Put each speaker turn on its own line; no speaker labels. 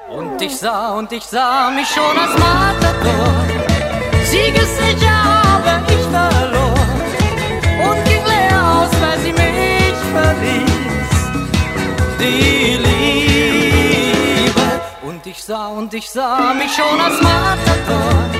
Und ich sah mich schon als Matador, siegessicher, aber ich verlor und ging leer aus, weil sie mich verließ, die Liebe. Und ich sah mich schon als Matador,